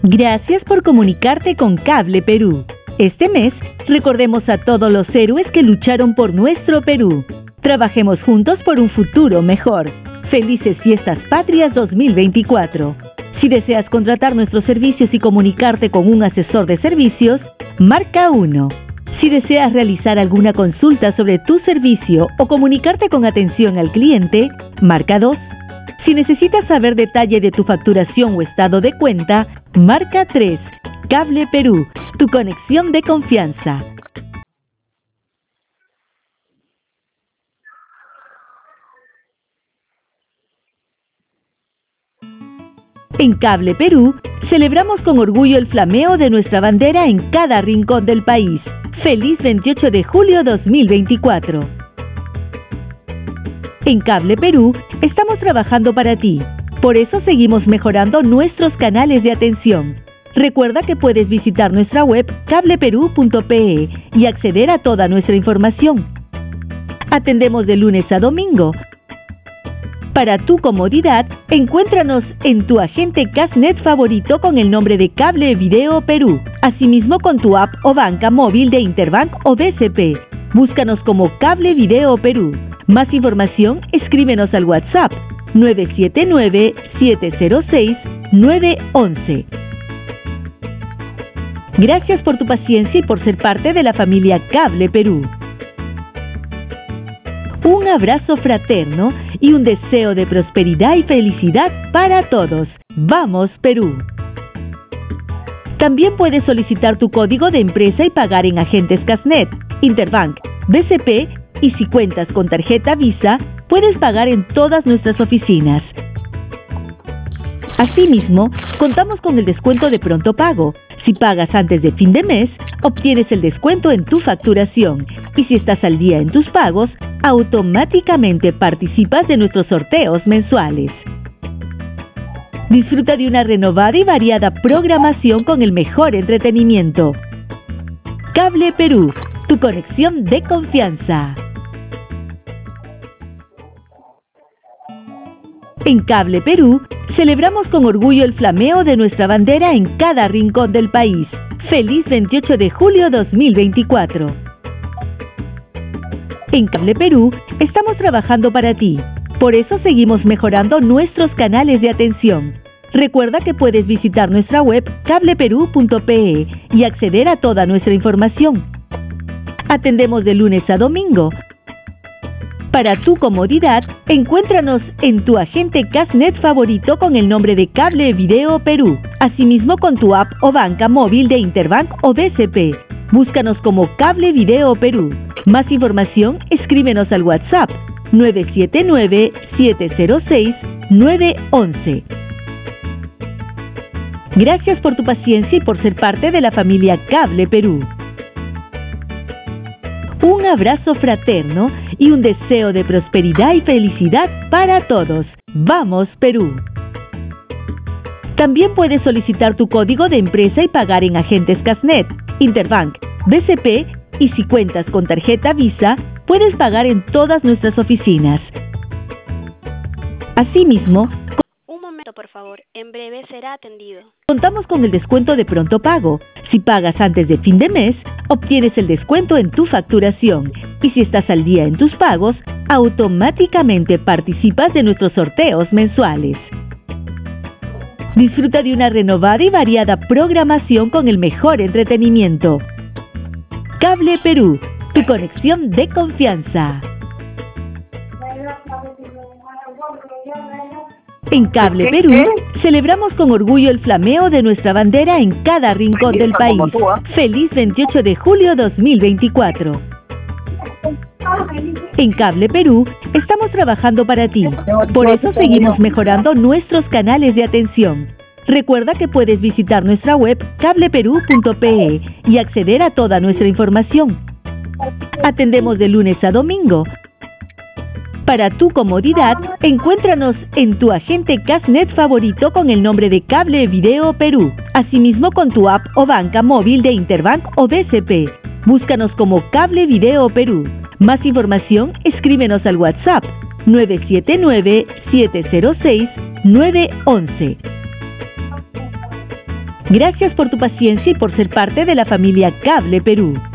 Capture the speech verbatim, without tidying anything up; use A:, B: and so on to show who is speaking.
A: Gracias por comunicarte con Cable Perú. Este mes, recordemos a todos los héroes que lucharon por nuestro Perú. Trabajemos juntos por un futuro mejor. Felices Fiestas Patrias dos mil veinticuatro. Si deseas contratar nuestros servicios y comunicarte con un asesor de servicios, marca uno. Si deseas realizar alguna consulta sobre tu servicio o comunicarte con atención al cliente, marca dos. Si necesitas saber detalle de tu facturación o estado de cuenta, marca tres. Cable Perú, tu conexión de confianza. En Cable Perú, celebramos con orgullo el flameo de nuestra bandera en cada rincón del país. ¡Feliz veintiocho de julio dos mil veinticuatro! En Cable Perú, estamos trabajando para ti. Por eso seguimos mejorando nuestros canales de atención. Recuerda que puedes visitar nuestra web cable perú punto pe y acceder a toda nuestra información. Atendemos de lunes a domingo. Para tu comodidad, encuéntranos en tu agente Casnet favorito con el nombre de Cable Video Perú. Asimismo con tu app o banca móvil de Interbank o B C P. Búscanos como Cable Video Perú. Más información, escríbenos al WhatsApp nueve siete nueve, siete cero seis, nueve uno uno. Gracias por tu paciencia y por ser parte de la familia Cable Perú. Un abrazo fraterno y un deseo de prosperidad y felicidad para todos. ¡Vamos, Perú! También puedes solicitar tu código de empresa y pagar en agentes Casnet, Interbank, B C P y si cuentas con tarjeta Visa, puedes pagar en todas nuestras oficinas. Asimismo, contamos con el descuento de pronto pago. Si pagas antes de fin de mes, obtienes el descuento en tu facturación. Y si estás al día en tus pagos, automáticamente participas de nuestros sorteos mensuales. Disfruta de una renovada y variada programación con el mejor entretenimiento. Cable Perú, tu conexión de confianza. En Cable Perú, celebramos con orgullo el flameo de nuestra bandera en cada rincón del país. ¡Feliz veintiocho de julio dos mil veinticuatro! En Cable Perú, estamos trabajando para ti. Por eso seguimos mejorando nuestros canales de atención. Recuerda que puedes visitar nuestra web cable perú punto pe y acceder a toda nuestra información. Atendemos de lunes a domingo. Para tu comodidad, encuéntranos en tu agente Casnet favorito con el nombre de Cable Video Perú. Asimismo con tu app o banca móvil de Interbank o B C P. Búscanos como Cable Video Perú. Más información, escríbenos al WhatsApp nueve siete nueve, siete cero seis, nueve uno uno. Gracias por tu paciencia y por ser parte de la familia Cable Perú. Un abrazo fraterno y un deseo de prosperidad y felicidad para todos. ¡Vamos, Perú! También puedes solicitar tu código de empresa y pagar en agentes Casnet, Interbank, B C P y si cuentas con tarjeta Visa, puedes pagar en todas nuestras oficinas. Asimismo,
B: Un momento, por favor. En breve será atendido.
A: Contamos con el descuento de pronto pago. Si pagas antes de fin de mes, obtienes el descuento en tu facturación. Y si estás al día en tus pagos, automáticamente participas de nuestros sorteos mensuales. Disfruta de una renovada y variada programación con el mejor entretenimiento. Cable Perú, tu conexión de confianza. En Cable Perú, celebramos con orgullo el flameo de nuestra bandera en cada rincón del país. ¡Feliz veintiocho de julio dos mil veinticuatro! En Cable Perú, estamos trabajando para ti. Por eso seguimos mejorando nuestros canales de atención. Recuerda que puedes visitar nuestra web cable perú punto pe y acceder a toda nuestra información. Atendemos de lunes a domingo. Para tu comodidad, encuéntranos en tu agente Casnet favorito con el nombre de Cable Video Perú. Asimismo con tu app o banca móvil de Interbank o B C P. Búscanos como Cable Video Perú. Más información, escríbenos al WhatsApp nueve siete nueve, siete cero seis, nueve uno uno. Gracias por tu paciencia y por ser parte de la familia Cable Perú.